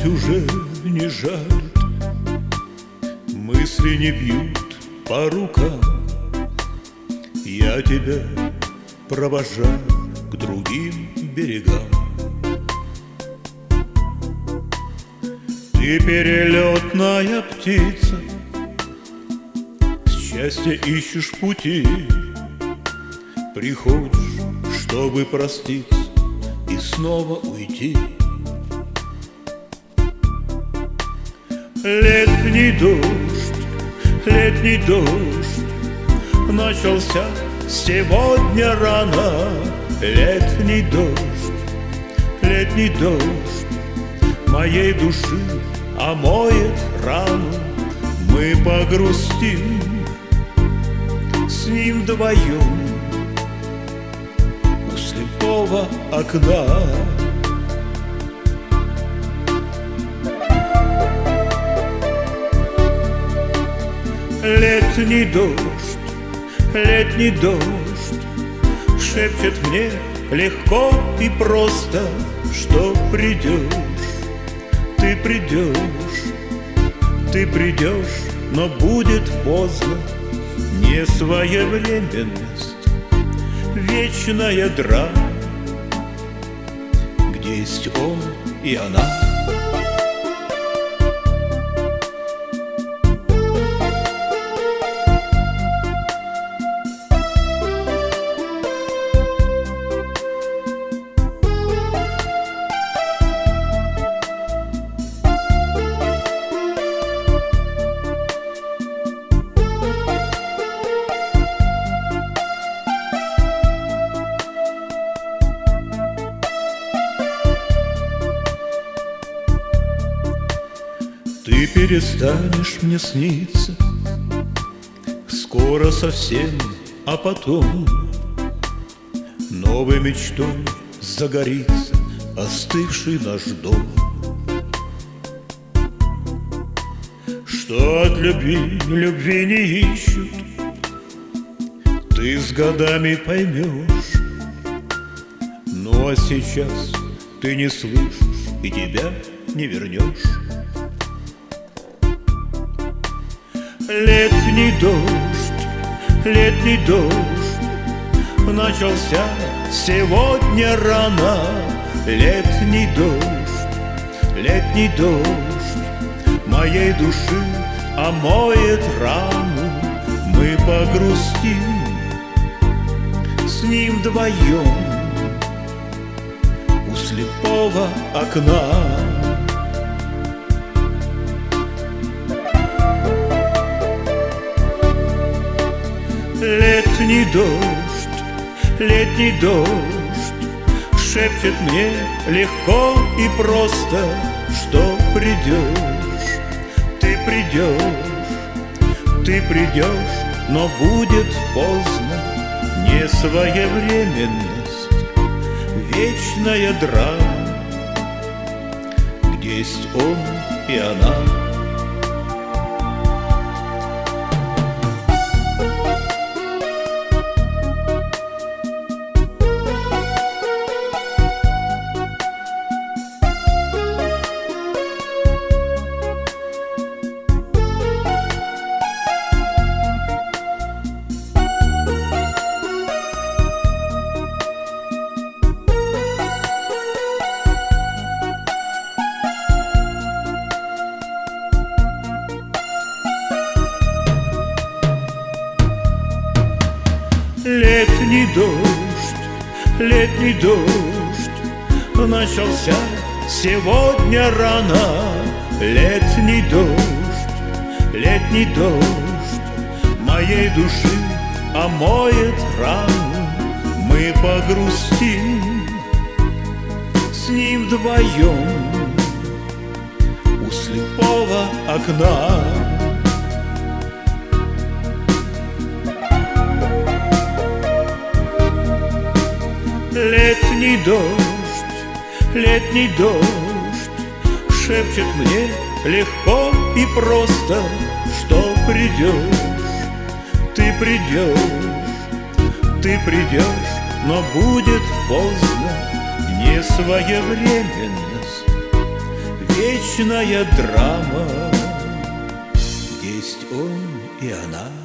Думать уже не жаль, мысли не бьют по рукам. Я тебя провожаю к другим берегам. Ты перелетная птица, счастья ищешь пути. Приходишь, чтобы проститься и снова уйти. Летний дождь начался сегодня рано. Летний дождь моей души омоет рану. Мы погрустим с ним вдвоем у слепого окна. Летний дождь шепчет мне легко и просто, что ты придешь, но будет поздно. Несвоевременность, вечная драма, где есть он и она. Ты перестанешь мне сниться скоро совсем, а потом новой мечтой загорится остывший наш дом. Что от любви не ищут, ты с годами поймешь. Ну а сейчас ты не слышишь и тебя не вернешь. Летний дождь начался сегодня рано. Летний дождь моей души омоет рану. Мы погрустим с ним вдвоем у слепого окна. Летний дождь шепчет мне легко и просто, что ты придешь, но будет поздно. Несвоевременность, вечная драма, где есть он и она. Летний дождь начался сегодня рано. Летний дождь моей души омоет рану. Мы погрустим с ним вдвоем у слепого окна. Летний дождь шепчет мне легко и просто, что ты придешь, но будет поздно. Несвоевременность, вечная драма. Есть он и она.